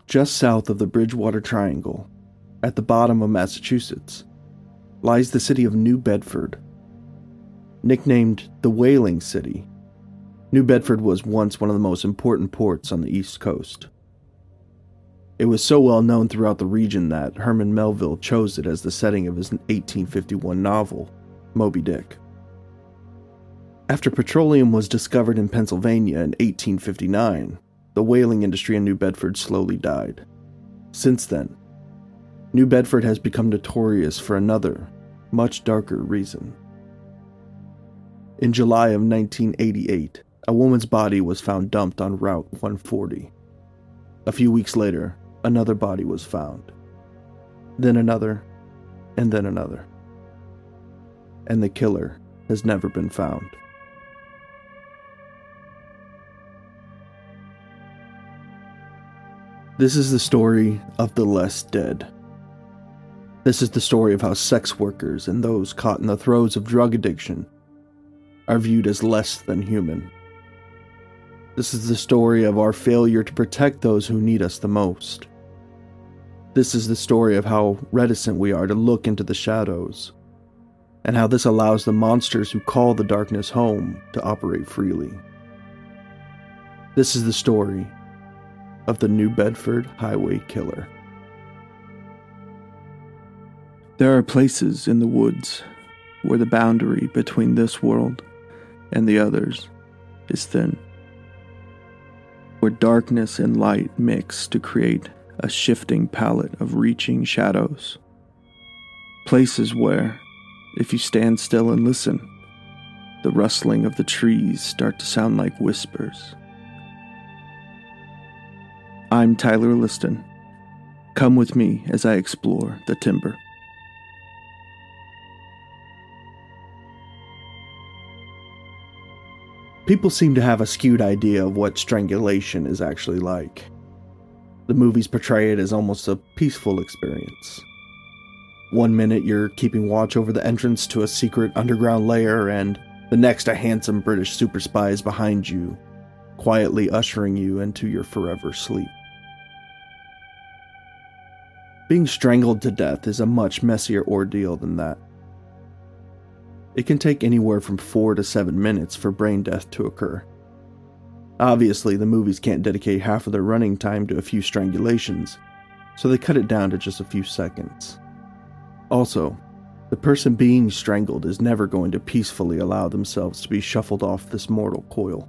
just south of the Bridgewater Triangle, at the bottom of Massachusetts, lies the city of New Bedford. Nicknamed the Whaling City, New Bedford was once one of the most important ports on the East Coast. It was so well known throughout the region that Herman Melville chose it as the setting of his 1851 novel, Moby Dick. After petroleum was discovered in Pennsylvania in 1859, the whaling industry in New Bedford slowly died. Since then, New Bedford has become notorious for another, much darker reason. In July of 1988, a woman's body was found dumped on Route 140. A few weeks later, another body was found. Then another, and then another. And the killer has never been found. This is the story of the less dead. This is the story of how sex workers and those caught in the throes of drug addiction are viewed as less than human. This is the story of our failure to protect those who need us the most. This is the story of how reticent we are to look into the shadows, and how this allows the monsters who call the darkness home to operate freely. This is the story of the New Bedford Highway Killer. There are places in the woods where the boundary between this world and the others is thin, where darkness and light mix to create a shifting palette of reaching shadows. Places where, if you stand still and listen, the rustling of the trees start to sound like whispers. I'm Tyler Liston. Come with me as I explore the timber. People seem to have a skewed idea of what strangulation is actually like. The movies portray it as almost a peaceful experience. One minute you're keeping watch over the entrance to a secret underground lair, and the next a handsome British super spy is behind you, quietly ushering you into your forever sleep. Being strangled to death is a much messier ordeal than that. It can take anywhere from 4 to 7 minutes for brain death to occur. Obviously, the movies can't dedicate half of their running time to a few strangulations, so they cut it down to just a few seconds. Also, the person being strangled is never going to peacefully allow themselves to be shuffled off this mortal coil.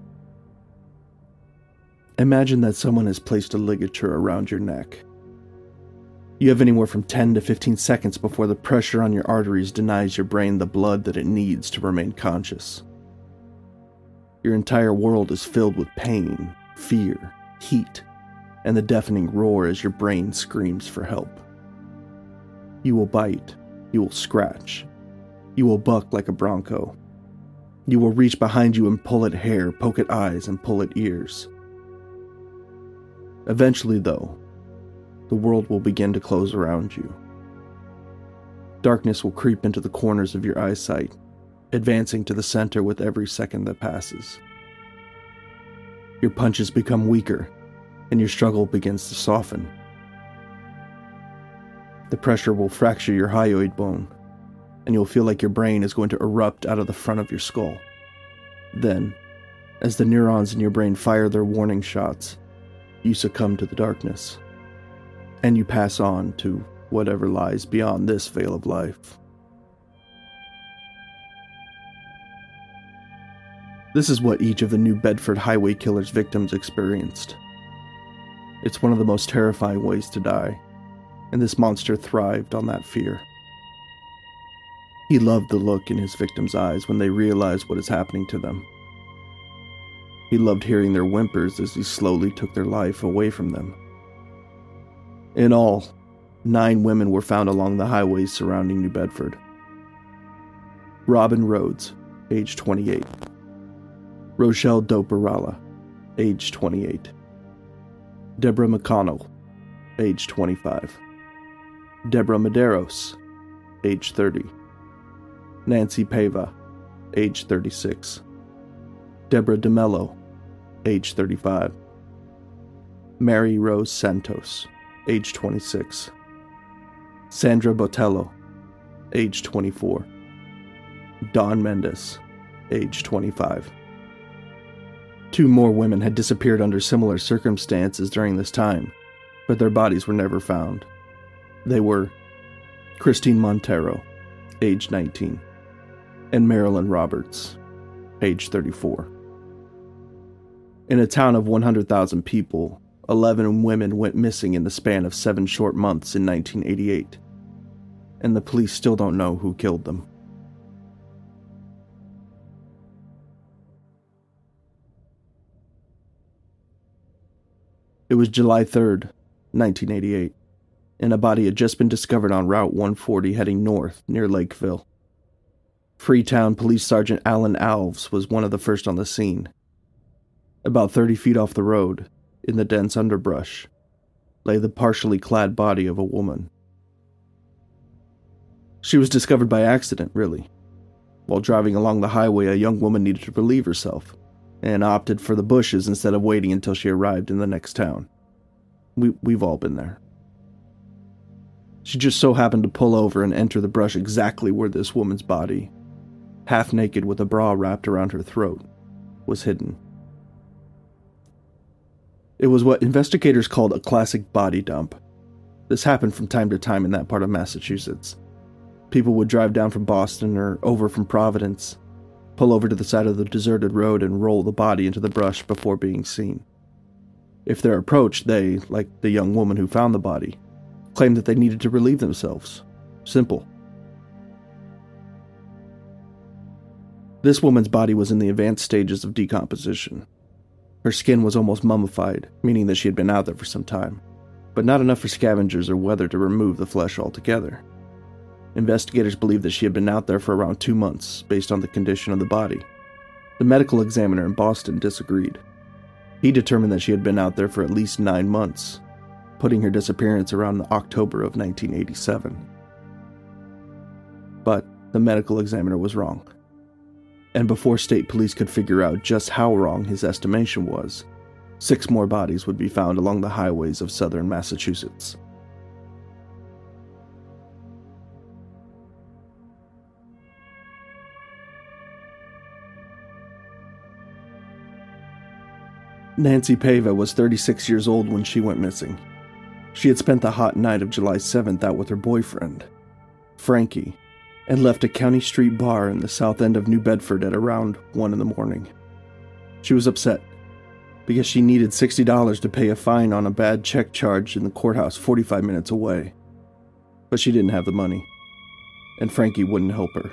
Imagine that someone has placed a ligature around your neck. You have anywhere from 10 to 15 seconds before the pressure on your arteries denies your brain the blood that it needs to remain conscious. Your entire world is filled with pain, fear, heat, and the deafening roar as your brain screams for help. You will bite, you will scratch, you will buck like a bronco. You will reach behind you and pull at hair, poke at eyes, and pull at ears. Eventually, though, the world will begin to close around you. Darkness will creep into the corners of your eyesight, advancing to the center with every second that passes. Your punches become weaker, and your struggle begins to soften. The pressure will fracture your hyoid bone, and you'll feel like your brain is going to erupt out of the front of your skull. Then, as the neurons in your brain fire their warning shots, you succumb to the darkness, and you pass on to whatever lies beyond this veil of life. This is what each of the New Bedford Highway Killer's victims experienced. It's one of the most terrifying ways to die, and this monster thrived on that fear. He loved the look in his victims' eyes when they realized what is happening to them. He loved hearing their whimpers as he slowly took their life away from them. In all, 9 women were found along the highways surrounding New Bedford. Robin Rhodes, age 28. Rochelle Doparala, age 28. Deborah McConnell, age 25. Deborah Medeiros, age 30. Nancy Pava, age 36. Deborah DeMello, age 35. Mary Rose Santos, age 26. Sandra Botello, age 24. Dawn Mendes, age 25. 2 more women had disappeared under similar circumstances during this time, but their bodies were never found. They were Christine Montero, age 19, and Marilyn Roberts, age 34. In a town of 100,000 people, 11 women went missing in the span of 7 short months in 1988, and the police still don't know who killed them. It was July 3rd, 1988, and a body had just been discovered on Route 140 heading north near Lakeville. Freetown Police Sergeant Alan Alves was one of the first on the scene. About 30 feet off the road, in the dense underbrush, lay the partially clad body of a woman. She was discovered by accident, really. While driving along the highway, a young woman needed to relieve herself, and opted for the bushes instead of waiting until she arrived in the next town. We've all been there. She just so happened to pull over and enter the brush exactly where this woman's body, half naked with a bra wrapped around her throat, was hidden. It was what investigators called a classic body dump. This happened from time to time in that part of Massachusetts. People would drive down from Boston or over from Providence, pull over to the side of the deserted road and roll the body into the brush before being seen. If they're approached, they, like the young woman who found the body, claimed that they needed to relieve themselves. Simple. This woman's body was in the advanced stages of decomposition. Her skin was almost mummified, meaning that she had been out there for some time, but not enough for scavengers or weather to remove the flesh altogether. Investigators believed that she had been out there for around 2 months, based on the condition of the body. The medical examiner in Boston disagreed. He determined that she had been out there for at least 9 months, putting her disappearance around October of 1987. But the medical examiner was wrong. And before state police could figure out just how wrong his estimation was, 6 more bodies would be found along the highways of southern Massachusetts. Nancy Pava was 36 years old when she went missing. She had spent the hot night of July 7th out with her boyfriend, Frankie, and left a County Street bar in the south end of New Bedford at around 1 in the morning. She was upset because she needed $60 to pay a fine on a bad check charge in the courthouse 45 minutes away. But she didn't have the money, and Frankie wouldn't help her.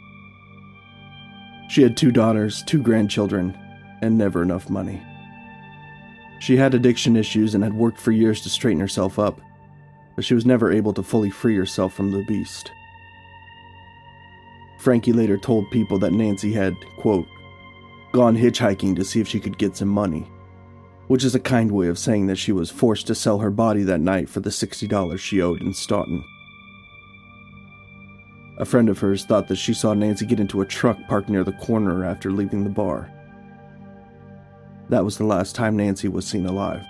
She had 2 daughters, 2 grandchildren, and never enough money. She had addiction issues and had worked for years to straighten herself up, but she was never able to fully free herself from the beast. Frankie later told people that Nancy had, quote, gone hitchhiking to see if she could get some money, which is a kind way of saying that she was forced to sell her body that night for the $60 she owed in Staunton. A friend of hers thought that she saw Nancy get into a truck parked near the corner after leaving the bar. That was the last time Nancy was seen alive.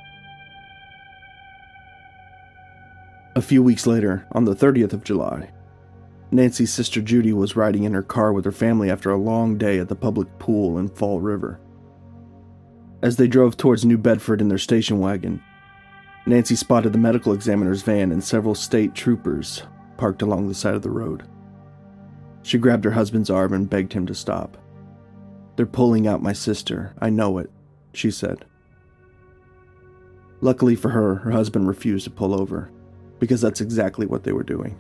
A few weeks later, on the 30th of July, Nancy's sister Judy was riding in her car with her family after a long day at the public pool in Fall River. As they drove towards New Bedford in their station wagon, Nancy spotted the medical examiner's van and several state troopers parked along the side of the road. She grabbed her husband's arm and begged him to stop. "They're pulling out my sister, I know it," she said. Luckily for her, her husband refused to pull over, because that's exactly what they were doing.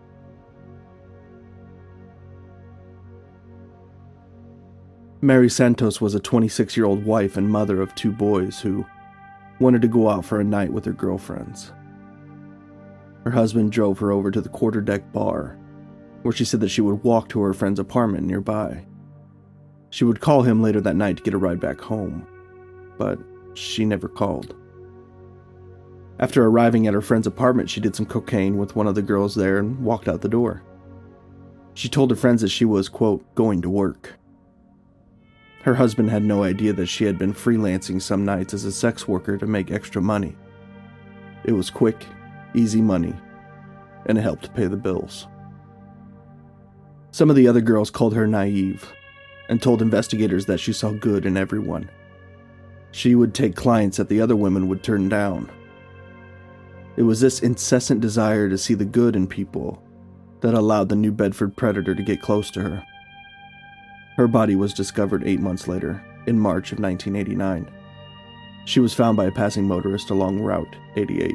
Mary Santos was a 26-year-old wife and mother of 2 boys who wanted to go out for a night with her girlfriends. Her husband drove her over to the quarterdeck bar, where she said that she would walk to her friend's apartment nearby. She would call him later that night to get a ride back home, but she never called. After arriving at her friend's apartment, she did some cocaine with one of the girls there and walked out the door. She told her friends that she was, quote, going to work. Her husband had no idea that she had been freelancing some nights as a sex worker to make extra money. It was quick, easy money, and it helped pay the bills. Some of the other girls called her naive and told investigators that she saw good in everyone. She would take clients that the other women would turn down. It was this incessant desire to see the good in people that allowed the New Bedford predator to get close to her. Her body was discovered 8 months later, in March of 1989. She was found by a passing motorist along Route 88.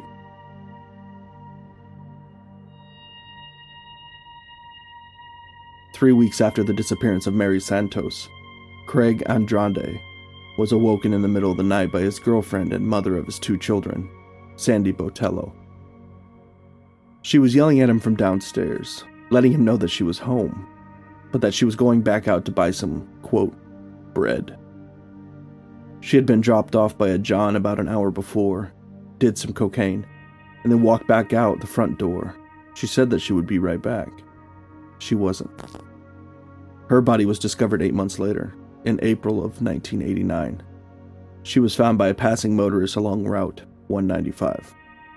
Three weeks after the disappearance of Mary Santos, Craig Andrade was awoken in the middle of the night by his girlfriend and mother of his 2 children, Sandy Botello. She was yelling at him from downstairs, letting him know that she was home, but that she was going back out to buy some, quote, bread. She had been dropped off by a John about an hour before, did some cocaine, and then walked back out the front door. She said that she would be right back. She wasn't. Her body was discovered 8 months later, in April of 1989. She was found by a passing motorist along Route 195.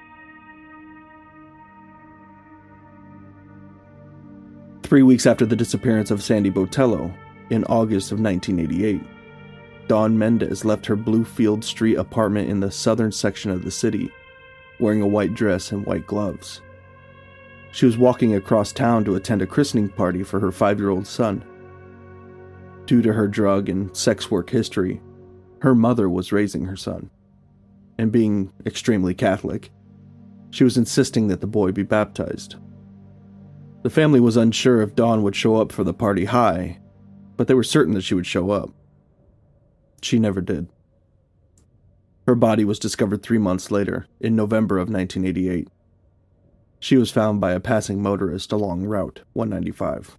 Three weeks after the disappearance of Sandy Botello, in August of 1988, Dawn Mendez left her Bluefield Street apartment in the southern section of the city, wearing a white dress and white gloves. She was walking across town to attend a christening party for her 5-year-old son. Due to her drug and sex work history, her mother was raising her son, and being extremely Catholic, she was insisting that the boy be baptized. The family was unsure if Dawn would show up for the party high, but they were certain that she would show up. She never did. Her body was discovered 3 months later, in November of 1988. She was found by a passing motorist along Route 195.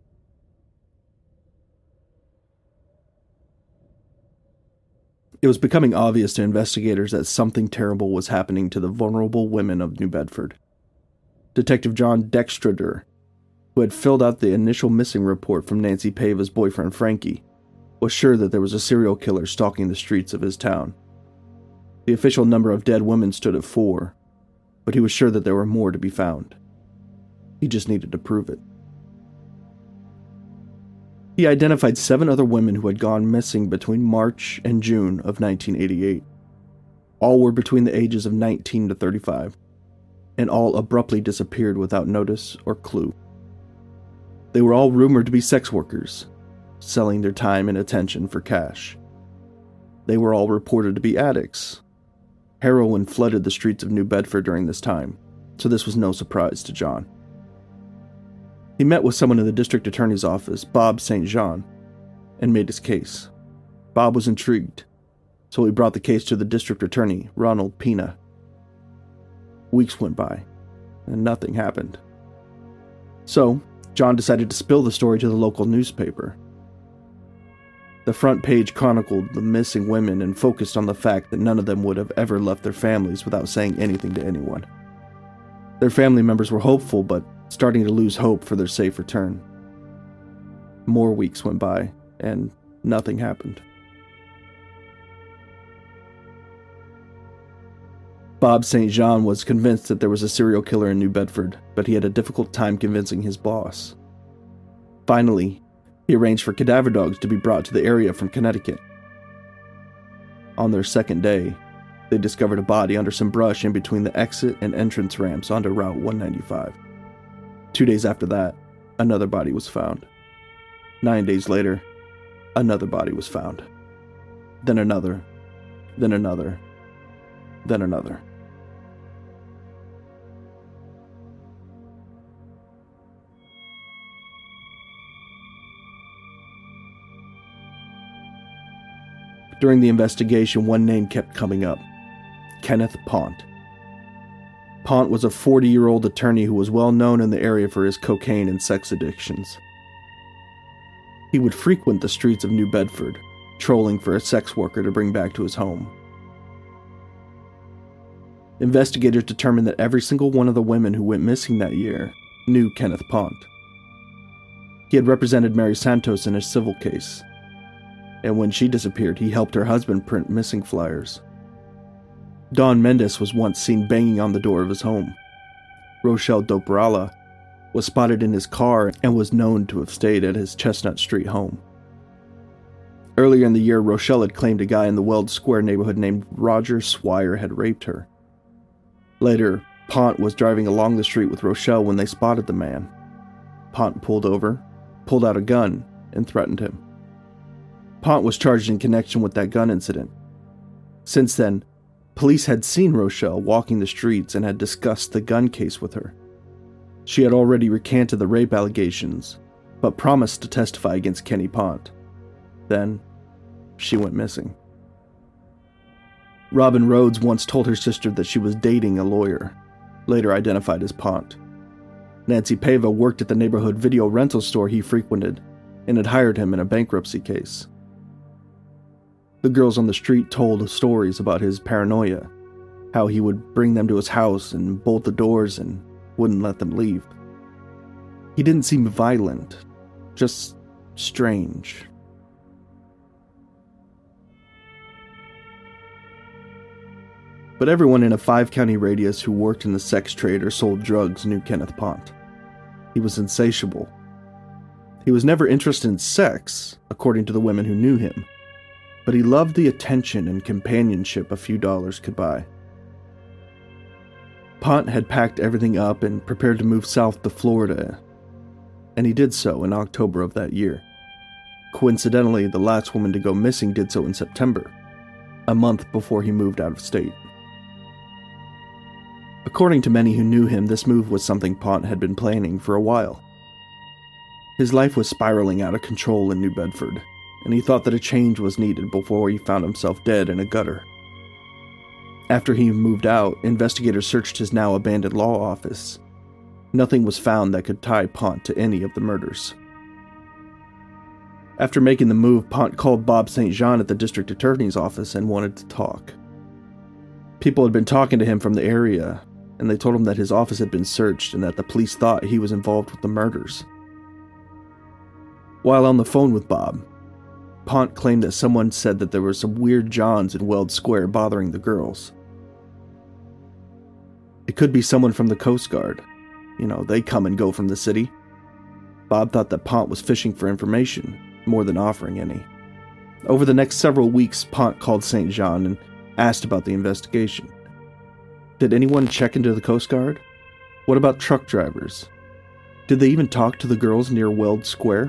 It was becoming obvious to investigators that something terrible was happening to the vulnerable women of New Bedford. Detective John Dextrader, who had filled out the initial missing report from Nancy Pava's boyfriend Frankie, was sure that there was a serial killer stalking the streets of his town. The official number of dead women stood at 4, but he was sure that there were more to be found. He just needed to prove it. He identified 7 other women who had gone missing between March and June of 1988. All were between the ages of 19 to 35, and all abruptly disappeared without notice or clue. They were all rumored to be sex workers, selling their time and attention for cash. They were all reported to be addicts. Heroin flooded the streets of New Bedford during this time, so this was no surprise to John. He met with someone in the district attorney's office, Bob St. Jean, and made his case. Bob was intrigued, so he brought the case to the district attorney, Ronald Pena. Weeks went by, and nothing happened. So, John decided to spill the story to the local newspaper. The front page chronicled the missing women and focused on the fact that none of them would have ever left their families without saying anything to anyone. Their family members were hopeful, but starting to lose hope for their safe return. More weeks went by, and nothing happened. Bob St. Jean was convinced that there was a serial killer in New Bedford, but he had a difficult time convincing his boss. Finally, he arranged for cadaver dogs to be brought to the area from Connecticut. On their second day, they discovered a body under some brush in between the exit and entrance ramps onto Route 195. 2 days after that, another body was found. 9 days later, another body was found. Then another, then another, then another. During the investigation, one name kept coming up: Kenneth Pont. Pont was a 40-year-old attorney who was well known in the area for his cocaine and sex addictions. He would frequent the streets of New Bedford, trolling for a sex worker to bring back to his home. Investigators determined that every single one of the women who went missing that year knew Kenneth Pont. He had represented Mary Santos in a civil case. and when she disappeared, he helped her husband print missing flyers. Don Mendes was once seen banging on the door of his home. Rochelle Dobrala was spotted in his car and was known to have stayed at his Chestnut Street home. Earlier in the year, Rochelle had claimed a guy in the Weld Square neighborhood named Roger Swire had raped her. Later, Pont was driving along the street with Rochelle when they spotted the man. Pont pulled over, pulled out a gun, and threatened him. Pont was charged in connection with that gun incident. Since then, police had seen Rochelle walking the streets and had discussed the gun case with her. She had already recanted the rape allegations, but promised to testify against Kenny Pont. Then, she went missing. Robin Rhodes once told her sister that she was dating a lawyer, later identified as Pont. Nancy Pava worked at the neighborhood video rental store he frequented and had hired him in a bankruptcy case. The girls on the street told stories about his paranoia, how he would bring them to his house and bolt the doors and wouldn't let them leave. He didn't seem violent, just strange. But everyone in a 5-county radius who worked in the sex trade or sold drugs knew Kenneth Pont. He was insatiable. He was never interested in sex, according to the women who knew him, but he loved the attention and companionship a few dollars could buy. Pont had packed everything up and prepared to move south to Florida, and he did so in October of that year. Coincidentally, the last woman to go missing did so in September, a month before he moved out of state. According to many who knew him, this move was something Pont had been planning for a while. His life was spiraling out of control in New Bedford, and he thought that a change was needed before he found himself dead in a gutter. After he moved out, investigators searched his now abandoned law office. Nothing was found that could tie Pont to any of the murders. After making the move, Pont called Bob St. Jean at the district attorney's office and wanted to talk. People had been talking to him from the area, and they told him that his office had been searched and that the police thought he was involved with the murders. While on the phone with Bob, Pont claimed that someone said that there were some weird Johns in Weld Square bothering the girls. It could be someone from the Coast Guard. They come and go from the city. Bob thought that Pont was fishing for information, more than offering any. Over the next several weeks, Pont called St. Jean and asked about the investigation. Did anyone check into the Coast Guard? What about truck drivers? Did they even talk to the girls near Weld Square?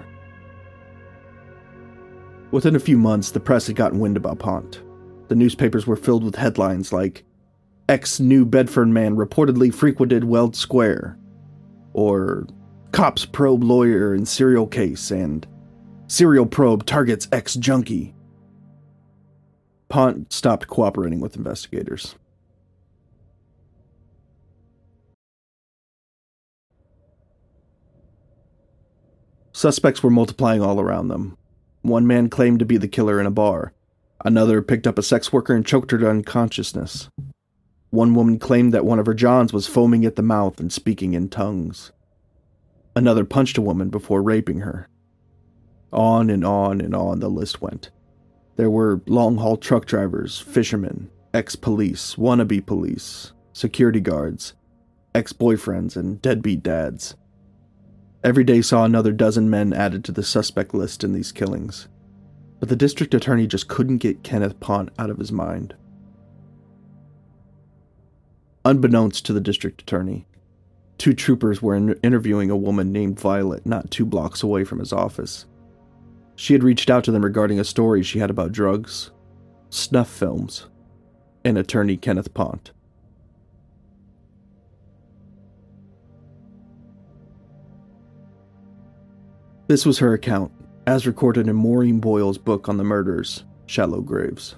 Within a few months, the press had gotten wind about Pont. The newspapers were filled with headlines like, "Ex-New Bedford man reportedly frequented Weld Square," or "Cops probe lawyer in serial case," and "Serial probe targets ex-junkie." Pont stopped cooperating with investigators. Suspects were multiplying all around them. One man claimed to be the killer in a bar. Another picked up a sex worker and choked her to unconsciousness. One woman claimed that one of her Johns was foaming at the mouth and speaking in tongues. Another punched a woman before raping her. On and on and on the list went. There were long-haul truck drivers, fishermen, ex-police, wannabe police, security guards, ex-boyfriends, and deadbeat dads. Every day saw another dozen men added to the suspect list in these killings, but the district attorney just couldn't get Kenneth Pont out of his mind. Unbeknownst to the district attorney, 2 troopers were interviewing a woman named Violet not 2 blocks away from his office. She had reached out to them regarding a story she had about drugs, snuff films, and attorney Kenneth Pont. This was her account, as recorded in Maureen Boyle's book on the murders, Shallow Graves.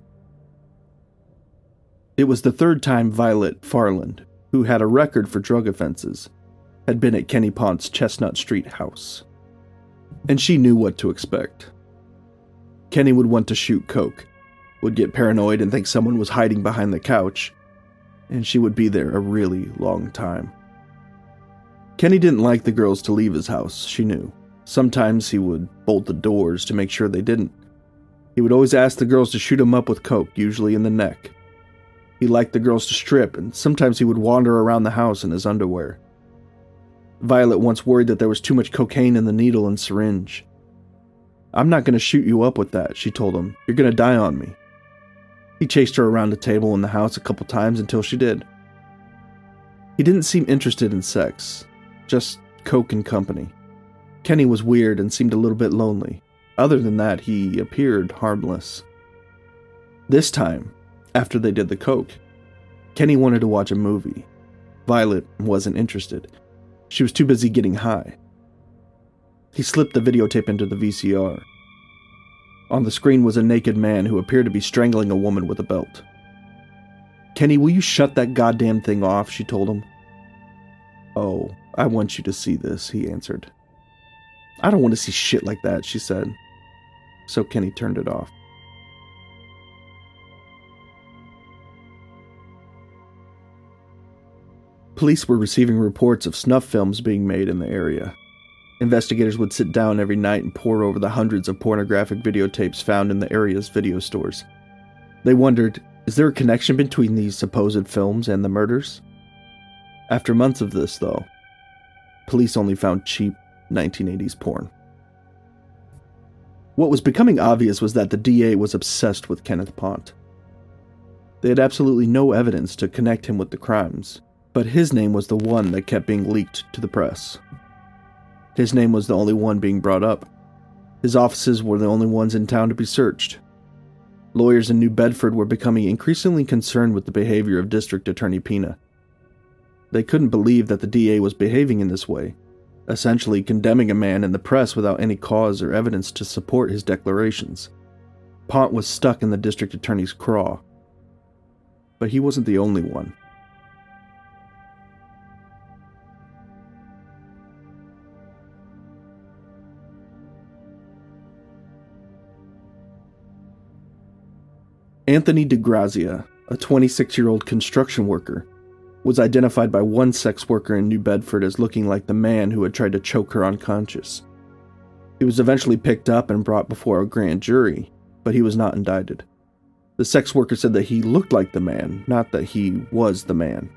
It was the 3rd time Violet Farland, who had a record for drug offenses, had been at Kenny Pont's Chestnut Street house. And she knew what to expect. Kenny would want to shoot coke, would get paranoid and think someone was hiding behind the couch, and she would be there a really long time. Kenny didn't like the girls to leave his house, she knew. Sometimes he would bolt the doors to make sure they didn't. He would always ask the girls to shoot him up with coke, usually in the neck. He liked the girls to strip, and sometimes he would wander around the house in his underwear. Violet once worried that there was too much cocaine in the needle and syringe. "I'm not going to shoot you up with that," she told him. "You're going to die on me." He chased her around the table in the house a couple times until she did. He didn't seem interested in sex, just coke and company. Kenny was weird and seemed a little bit lonely. Other than that, he appeared harmless. This time, after they did the coke, Kenny wanted to watch a movie. Violet wasn't interested. She was too busy getting high. He slipped the videotape into the VCR. On the screen was a naked man who appeared to be strangling a woman with a belt. "Kenny, will you shut that goddamn thing off?" she told him. "Oh, I want you to see this," he answered. "I don't want to see shit like that," she said. So Kenny turned it off. Police were receiving reports of snuff films being made in the area. Investigators would sit down every night and pore over the hundreds of pornographic videotapes found in the area's video stores. They wondered, is there a connection between these supposed films and the murders? After months of this, though, police only found cheap 1980s porn. What was becoming obvious was that the DA was obsessed with Kenneth Pont. They had absolutely no evidence to connect him with the crimes, but his name was the one that kept being leaked to the press. His name was the only one being brought up. His offices were the only ones in town to be searched. Lawyers in New Bedford were becoming increasingly concerned with the behavior of District Attorney Pina. They couldn't believe that the DA was behaving in this way, essentially condemning a man in the press without any cause or evidence to support his declarations. Pont was stuck in the district attorney's craw. But he wasn't the only one. Anthony DeGrazia, a 26-year-old construction worker, was identified by one sex worker in New Bedford as looking like the man who had tried to choke her unconscious. He was eventually picked up and brought before a grand jury, but he was not indicted. The sex worker said that he looked like the man, not that he was the man.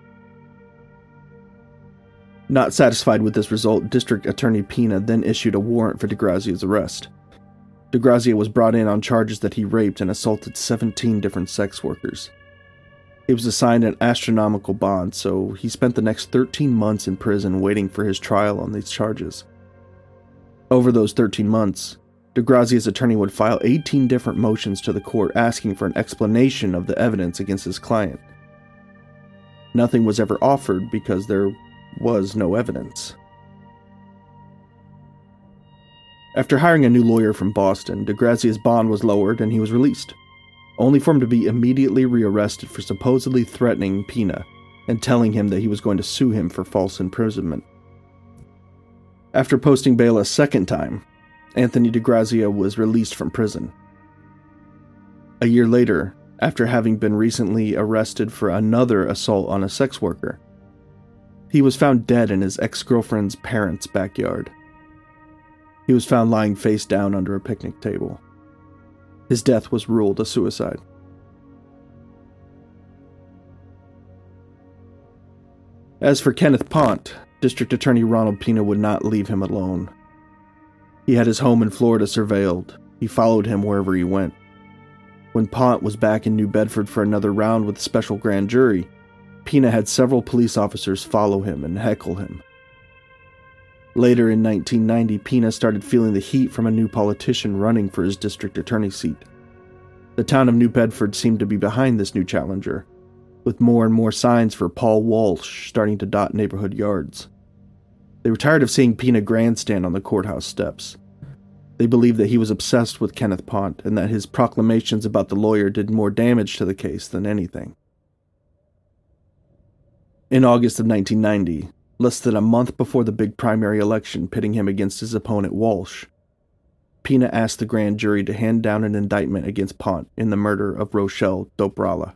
Not satisfied with this result, District Attorney Pina then issued a warrant for DeGrazia's arrest. DeGrazia was brought in on charges that he raped and assaulted 17 different sex workers. He was assigned an astronomical bond, so he spent the next 13 months in prison waiting for his trial on these charges. Over those 13 months, DeGrazia's attorney would file 18 different motions to the court asking for an explanation of the evidence against his client. Nothing was ever offered because there was no evidence. After hiring a new lawyer from Boston, DeGrazia's bond was lowered and he was released, only for him to be immediately rearrested for supposedly threatening Pina and telling him that he was going to sue him for false imprisonment. After posting bail a second time, Anthony DeGrazia was released from prison. A year later, after having been recently arrested for another assault on a sex worker, he was found dead in his ex-girlfriend's parents' backyard. He was found lying face down under a picnic table. His death was ruled a suicide. As for Kenneth Pont, District Attorney Ronald Pina would not leave him alone. He had his home in Florida surveilled. He followed him wherever he went. When Pont was back in New Bedford for another round with a special grand jury, Pina had several police officers follow him and heckle him. Later in 1990, Pina started feeling the heat from a new politician running for his district attorney seat. The town of New Bedford seemed to be behind this new challenger, with more and more signs for Paul Walsh starting to dot neighborhood yards. They were tired of seeing Pina grandstand on the courthouse steps. They believed that he was obsessed with Kenneth Pont and that his proclamations about the lawyer did more damage to the case than anything. In August of 1990, less than a month before the big primary election pitting him against his opponent Walsh, Pina asked the grand jury to hand down an indictment against Pont in the murder of Rochelle Dobrala.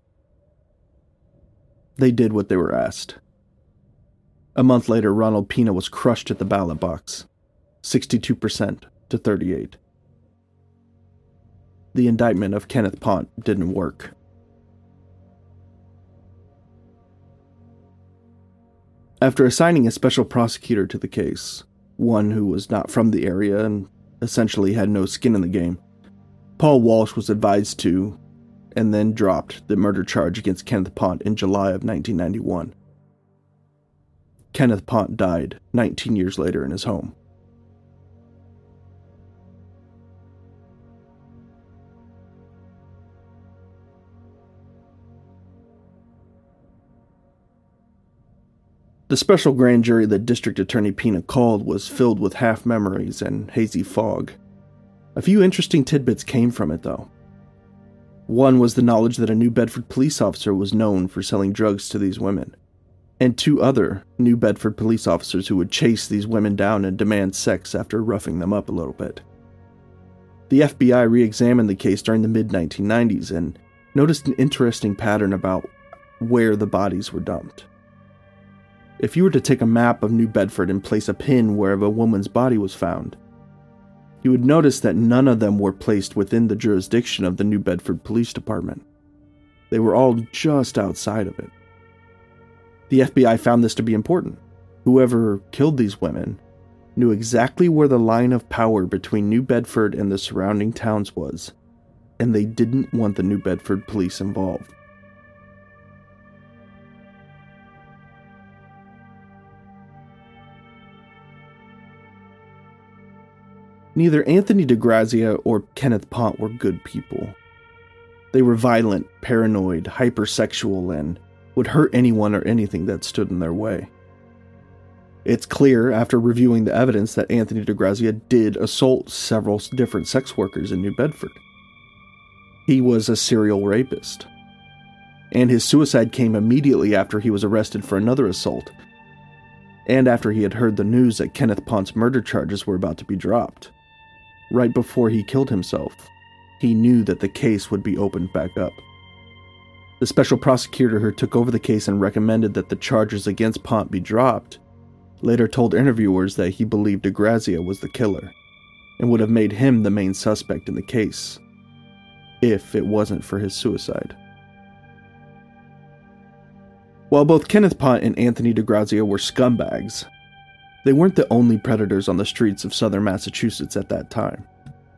They did what they were asked. A month later, Ronald Pina was crushed at the ballot box, 62% to 38%. the indictment of Kenneth Pont didn't work. After assigning a special prosecutor to the case, one who was not from the area and essentially had no skin in the game, Paul Walsh was advised to, and then dropped, the murder charge against Kenneth Pont in July of 1991. Kenneth Pont died 19 years later in his home. The special grand jury that District Attorney Pena called was filled with half-memories and hazy fog. A few interesting tidbits came from it, though. One was the knowledge that a New Bedford police officer was known for selling drugs to these women, and 2 other New Bedford police officers who would chase these women down and demand sex after roughing them up a little bit. The FBI re-examined the case during the mid-1990s and noticed an interesting pattern about where the bodies were dumped. If you were to take a map of New Bedford and place a pin wherever a woman's body was found, you would notice that none of them were placed within the jurisdiction of the New Bedford Police Department. They were all just outside of it. The FBI found this to be important. Whoever killed these women knew exactly where the line of power between New Bedford and the surrounding towns was, and they didn't want the New Bedford police involved. Neither Anthony DeGrazia or Kenneth Pont were good people. They were violent, paranoid, hypersexual, and would hurt anyone or anything that stood in their way. It's clear, after reviewing the evidence, that Anthony DeGrazia did assault several different sex workers in New Bedford. He was a serial rapist. And his suicide came immediately after he was arrested for another assault, and after he had heard the news that Kenneth Pont's murder charges were about to be dropped. Right before he killed himself, he knew that the case would be opened back up. The special prosecutor who took over the case and recommended that the charges against Pont be dropped later told interviewers that he believed DeGrazia was the killer and would have made him the main suspect in the case if it wasn't for his suicide. While both Kenneth Pont and Anthony DeGrazia were scumbags, they weren't the only predators on the streets of southern Massachusetts at that time.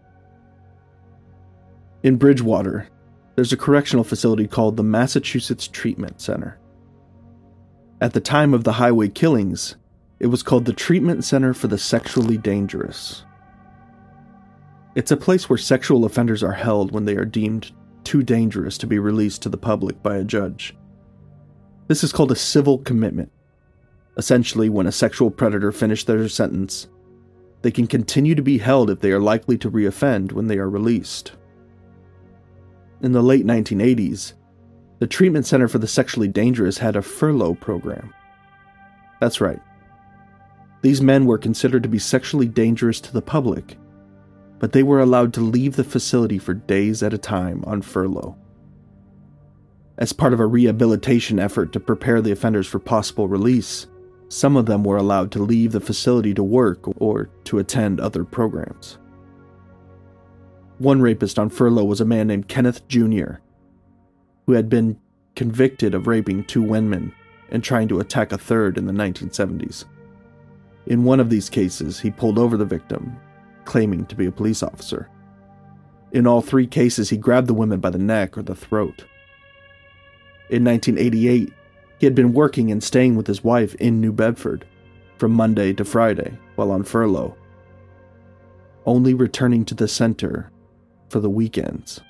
In Bridgewater, there's a correctional facility called the Massachusetts Treatment Center. At the time of the highway killings, it was called the Treatment Center for the Sexually Dangerous. It's a place where sexual offenders are held when they are deemed too dangerous to be released to the public by a judge. This is called a civil commitment. Essentially, when a sexual predator finishes their sentence, they can continue to be held if they are likely to reoffend when they are released. In the late 1980s, the Treatment Center for the Sexually Dangerous had a furlough program. That's right. These men were considered to be sexually dangerous to the public, but they were allowed to leave the facility for days at a time on furlough. As part of a rehabilitation effort to prepare the offenders for possible release, some of them were allowed to leave the facility to work or to attend other programs. One rapist on furlough was a man named Kenneth Jr., who had been convicted of raping 2 women and trying to attack a third in the 1970s. In one of these cases, he pulled over the victim, claiming to be a police officer. In all 3 cases, he grabbed the women by the neck or the throat. In 1988, he had been working and staying with his wife in New Bedford from Monday to Friday while on furlough, only returning to the center for the weekends.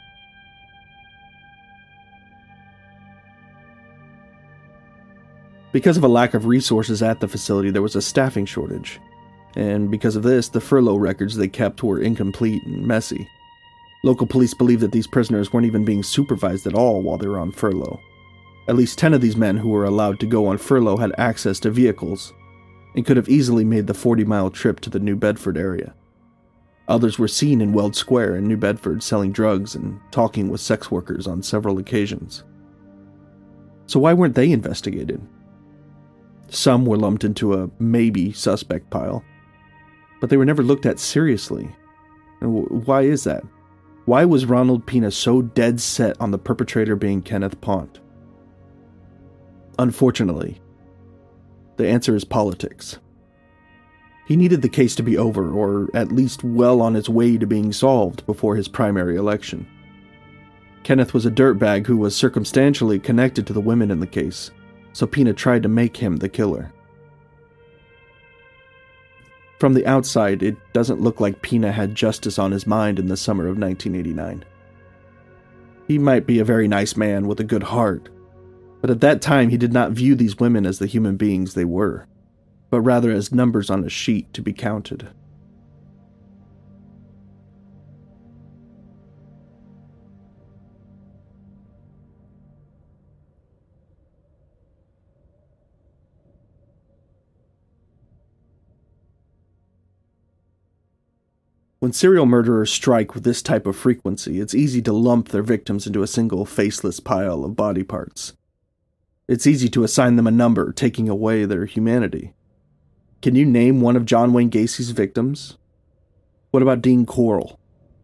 Because of a lack of resources at the facility, there was a staffing shortage, and because of this, the furlough records they kept were incomplete and messy. Local police believe that these prisoners weren't even being supervised at all while they were on furlough. At least 10 of these men who were allowed to go on furlough had access to vehicles and could have easily made the 40-mile trip to the New Bedford area. Others were seen in Weld Square in New Bedford selling drugs and talking with sex workers on several occasions. So why weren't they investigated? Some were lumped into a maybe suspect pile, but they were never looked at seriously. Why is that? Why was Ronald Pena so dead set on the perpetrator being Kenneth Pont? Unfortunately, the answer is politics. He needed the case to be over, or at least well on its way to being solved, before his primary election. Kenneth was a dirtbag who was circumstantially connected to the women in the case, so Pena tried to make him the killer. From the outside, it doesn't look like Pena had justice on his mind in the summer of 1989. He might be a very nice man with a good heart, but at that time he did not view these women as the human beings they were, but rather as numbers on a sheet to be counted. When serial murderers strike with this type of frequency, it's easy to lump their victims into a single faceless pile of body parts. It's easy to assign them a number, taking away their humanity. Can you name one of John Wayne Gacy's victims? What about Dean Corll?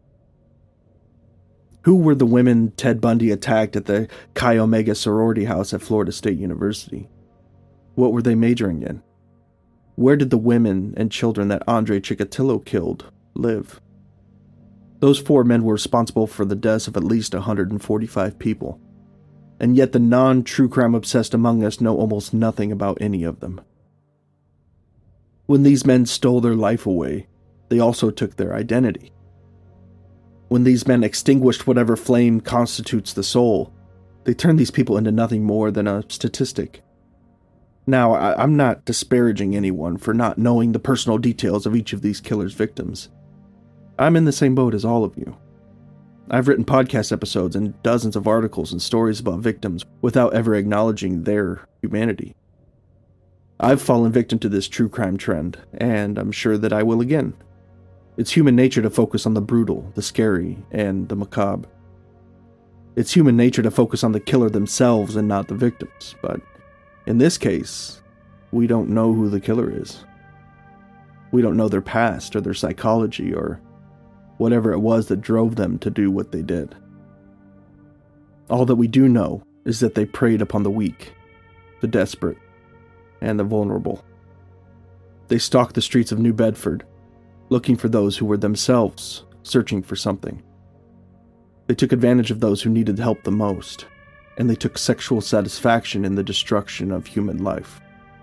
Who were the women Ted Bundy attacked at the Chi Omega sorority house at Florida State University? What were they majoring in? Where did the women and children that Andre Chikatilo killed live? Those 4 men were responsible for the deaths of at least 145 people, and yet the non-true crime obsessed among us know almost nothing about any of them. When these men stole their life away, they also took their identity. When these men extinguished whatever flame constitutes the soul, they turned these people into nothing more than a statistic. Now, I'm not disparaging anyone for not knowing the personal details of each of these killers' victims. I'm in the same boat as all of you. I've written podcast episodes and dozens of articles and stories about victims without ever acknowledging their humanity. I've fallen victim to this true crime trend, and I'm sure that I will again. It's human nature to focus on the brutal, the scary, and the macabre. It's human nature to focus on the killer themselves and not the victims, but in this case, we don't know who the killer is. We don't know their past or their psychology or whatever it was that drove them to do what they did. All that we do know is that they preyed upon the weak, the desperate, and the vulnerable. They stalked the streets of New Bedford, looking for those who were themselves searching for something. They took advantage of those who needed help the most, and they took sexual satisfaction in the destruction of human life.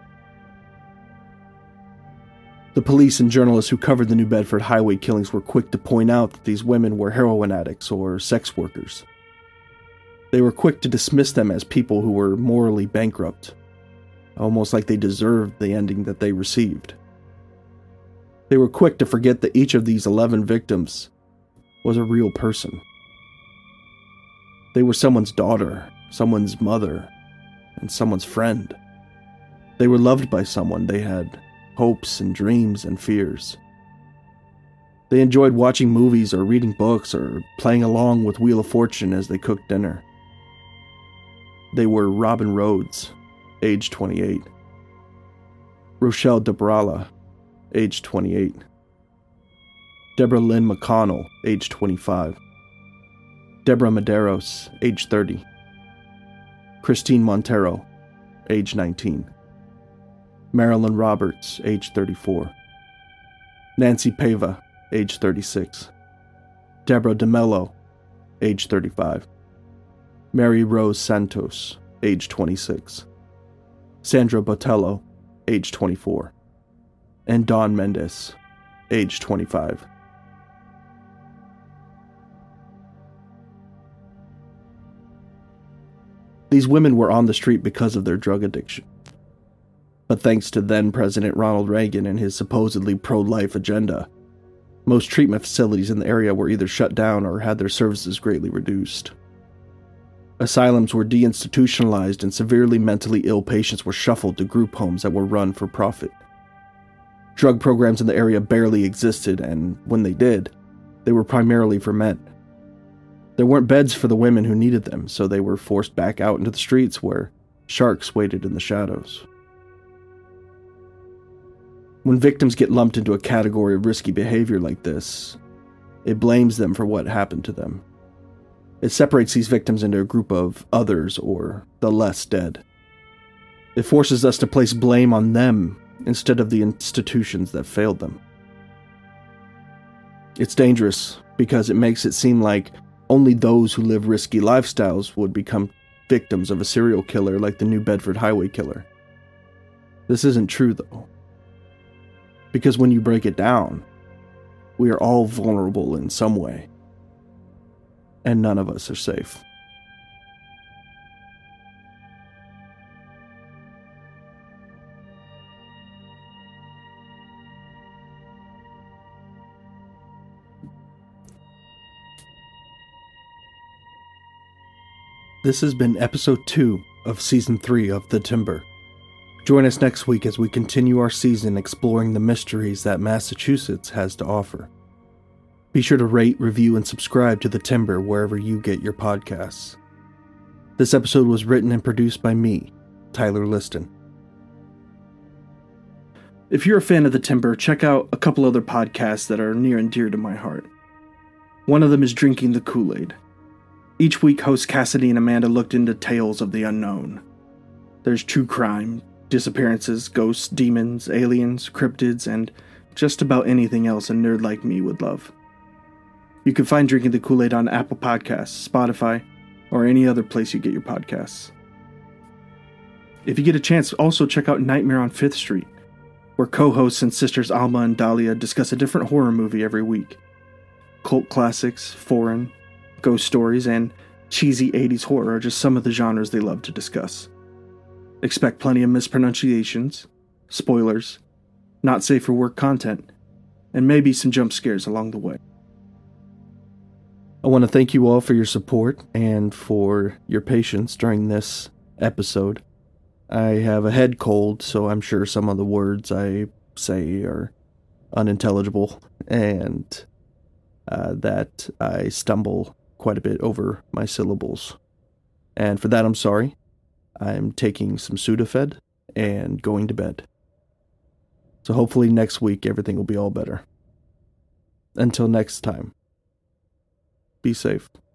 The police and journalists who covered the New Bedford highway killings were quick to point out that these women were heroin addicts or sex workers. They were quick to dismiss them as people who were morally bankrupt, almost like they deserved the ending that they received. They were quick to forget that each of these 11 victims was a real person. They were someone's daughter, someone's mother, and someone's friend. They were loved by someone. They had hopes and dreams and fears. They enjoyed watching movies or reading books or playing along with Wheel of Fortune as they cooked dinner. They were Robin Rhodes, age 28. Rochelle Dabrala, age 28. Deborah Lynn McConnell, age 25. Deborah Medeiros, age 30. Christine Montero, age 19. Marilyn Roberts, age 34. Nancy Pava, age 36. Deborah DeMello, age 35. Mary Rose Santos, age 26. Sandra Botello, age 24. And Dawn Mendes, age 25. These women were on the street because of their drug addiction. But thanks to then-President Ronald Reagan and his supposedly pro-life agenda, most treatment facilities in the area were either shut down or had their services greatly reduced. Asylums were deinstitutionalized and severely mentally ill patients were shuffled to group homes that were run for profit. Drug programs in the area barely existed, and when they did, they were primarily for men. There weren't beds for the women who needed them, so they were forced back out into the streets where sharks waited in the shadows. When victims get lumped into a category of risky behavior like this, It blames them for what happened to them. It separates these victims into a group of others, or the less dead. It forces us to place blame on them instead of the institutions that failed them. It's dangerous because it makes it seem like only those who live risky lifestyles would become victims of a serial killer like the New Bedford Highway Killer. This isn't true, though. Because when you break it down, we are all vulnerable in some way. And none of us are safe. This has been episode 2 of season 3 of The Timber. Join us next week as we continue our season exploring the mysteries that Massachusetts has to offer. Be sure to rate, review, and subscribe to The Timber wherever you get your podcasts. This episode was written and produced by me, Tyler Liston. If you're a fan of The Timber, check out a couple other podcasts that are near and dear to my heart. One of them is Drinking the Kool-Aid. Each week, hosts Cassidy and Amanda looked into tales of the unknown. There's true crime, disappearances, ghosts, demons, aliens, cryptids, and just about anything else a nerd like me would love. You can find Drinking the Kool-Aid on Apple Podcasts, Spotify, or any other place you get your podcasts. If you get a chance, also check out Nightmare on 5th Street, where co-hosts and sisters Alma and Dahlia discuss a different horror movie every week. Cult classics, foreign, ghost stories, and cheesy 80s horror are just some of the genres they love to discuss. Expect plenty of mispronunciations, spoilers, not safe for work content, and maybe some jump scares along the way. I want to thank you all for your support and for your patience during this episode. I have a head cold, so I'm sure some of the words I say are unintelligible, and that I stumble quite a bit over my syllables. And for that, I'm sorry. I'm taking some Sudafed and going to bed. So hopefully next week everything will be all better. Until next time, be safe.